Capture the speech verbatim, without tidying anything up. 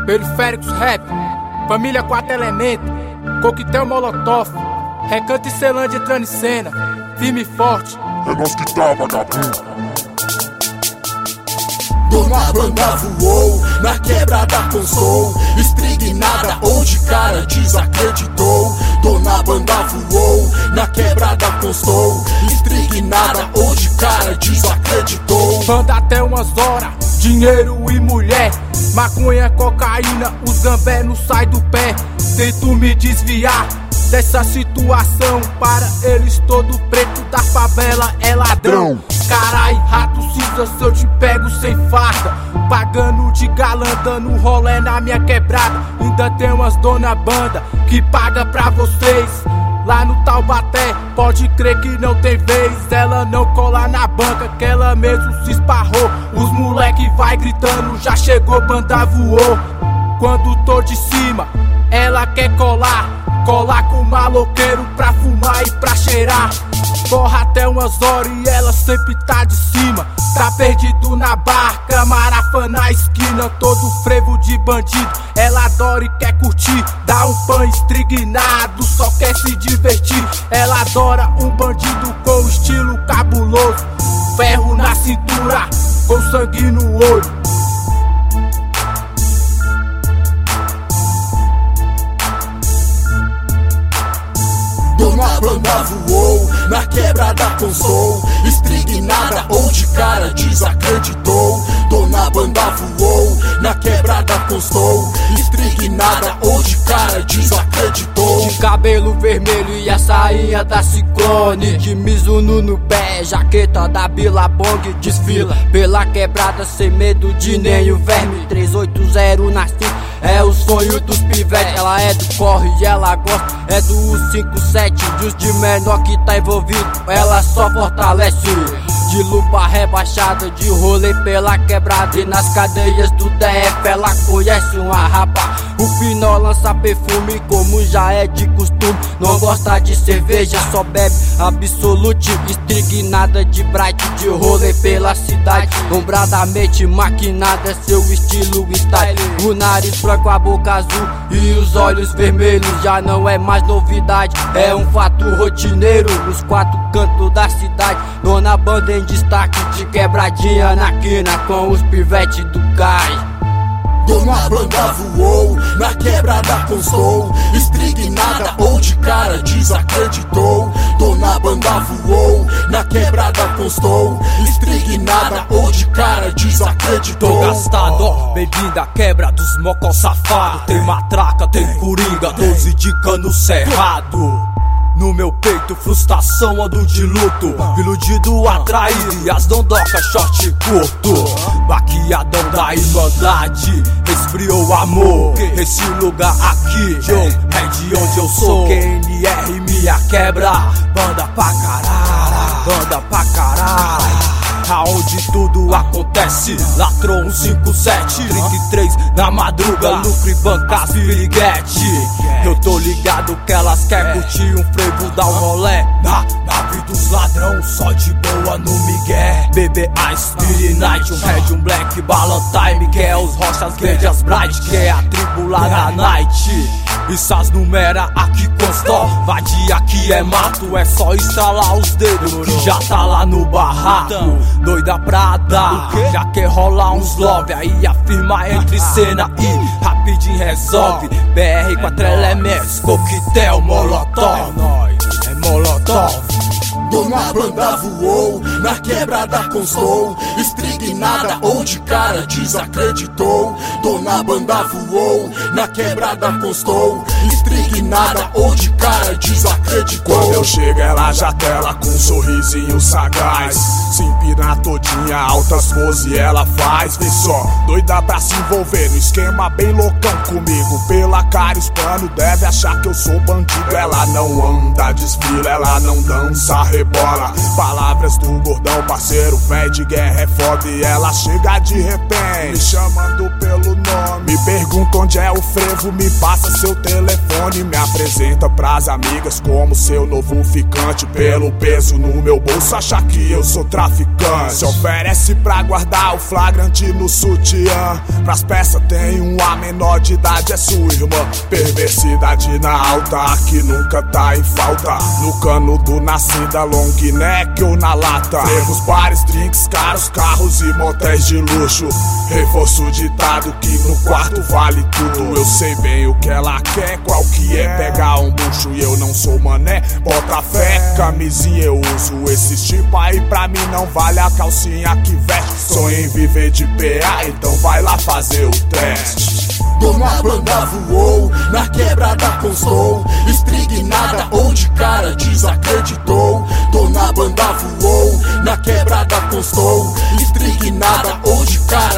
Periféricos Rap, Família Quatro Elementos, Coquetel Molotov, Recanto e Celândia entrando em cena, firme e forte. É nós que tá, vagabundo. Dona Banda voou, na quebrada com soul, estrignada ou de cara desacreditou. Dona Banda voou, na quebrada com soul, estrignada ou de cara desacreditou. Banda até umas horas, dinheiro e mulher, maconha, cocaína, os gambé não sai do pé. Tento me desviar dessa situação, para eles todo preto da favela é ladrão. Carai, rato cinza, se eu te pego sem farda, pagando de galã, dando rolé na minha quebrada. Ainda tem umas dona banda que paga pra vocês. Lá no Taubaté, pode crer que não tem vez. Ela não cola na banca, que ela mesmo se esparrou. Os moleque vai gritando, já chegou, banda voou. Quando tô de cima, ela quer colar, colar com o maloqueiro pra fumar e pra cheirar. Corre até umas horas e ela sempre tá de cima. Tá perdido na barca, marafa na esquina, todo frevo de bandido. Ela adora e quer curtir, dá um pan estrignado, só quer se divertir. Ela adora um bandido com estilo cabuloso, ferro na cintura, com sangue no olho. Dona Banda voou, na quebrada com soul, estrignada ou de cara desacreditou. Dona Banda voou, na quebrada com soul, estrignada ou de cara desacreditou. De cabelo vermelho e a sainha da Ciclone, de Mizuno no pé, jaqueta da Billabong, desfila pela quebrada sem medo de nenhum verme. Trezentos e oitenta na cinta, é o sonho dos pivetes. Ela é do corre e ela gosta, é do cinco sete, dos de menor que tá envolvido, ela só fortalece. De lupa rebaixada, de rolê pela quebrada, e nas cadeias do D F ela conhece uma rapa. O Pinó lança perfume como já é de costume. Não gosta de cerveja, só bebe Absolute. Estrignada de bright, de rolê pela cidade, lombradamente maquinada, seu estilo style. O nariz branco, a boca azul e os olhos vermelhos já não é mais novidade, é um fato rotineiro nos quatro cantos da cidade. Dona Banda em destaque, de quebradinha na quina, com os pivetes do cais. Dona Banda voou, na quebrada com soul, estrignada ou de cara desacreditou. Dona Banda voou, na quebrada com soul, estrignada ou de cara desacreditou. Tô gastado, ó, bem-vindo à quebra dos mocó safado. Tem matraca, tem coringa, doze de cano cerrado. No meu peito, frustração, ando de luto, iludido, atraído e as dondocas short curto. Baqueadão da Irmandade, esfriou o amor. Esse lugar aqui, yo, é de onde eu sou. Q N R, minha quebra, banda pra caralho, banda pra caralho. Aonde tudo acontece, Latron um cinco sete, trinta e três na madruga, lucro e bancas, piriguete. Eu tô ligado que elas quer curtir um frevo, dar um rolé na nave dos ladrão, só de boa no migué. B B A, Spirit Night, um Red, um Black, Ballantine, que é os rochas grandes bright, que é a tribo lá na night. Isso as numera aqui constou, vadia aqui é mato, é só estralar os dedos que já tá lá no barraco. Doida pra dar, já quer rolar uns love, aí a firma entra em cena e rapidinho resolve. B R quatro elementos, coquetel, molotov, é molotov. Dona Banda voou, na quebrada com soul, estrignada ou de cara desacreditou. Dona Banda voou, na quebrada com soul, estrignada ou de cara desacreditou. Quando eu chego ela já tela com um sorrisinho sagaz, se empina todinha, altas pose ela faz. Vê só, doida pra se envolver no esquema bem loucão comigo. Pela cara hispano, deve achar que eu sou bandido. Ela não anda, desfila, ela não dança, rebola. Palavras do gordão, parceiro, vem de guerra, é foda. E ela chega de repente, me chamando pelo nome, me pergunta pergunta onde é o frevo, me passa seu telefone. Me apresenta pras amigas como seu novo ficante. Pelo peso no meu bolso, acha que eu sou traficante. Se oferece pra guardar o flagrante no sutiã. Pras peças tem um A menor de idade, é sua irmã. Perversidade na alta, que nunca tá em falta. No canudo, nascida, long neck ou na lata. Frevos, bares, drinks, caros, carros e motéis de luxo. Reforço o ditado que no quarto vale tudo. Eu sei bem o que ela quer, qual que é pegar um bucho. E eu não sou mané, bota fé, camisinha eu uso. Esses tipo aí pra mim não vale a calcinha que veste. Sonho em viver de P A, então vai lá fazer o teste. Dona Banda voou, na quebrada constou. Estrignada ou de cara desacreditou. Dona Banda voou, na quebrada constou. Estrignada ou de cara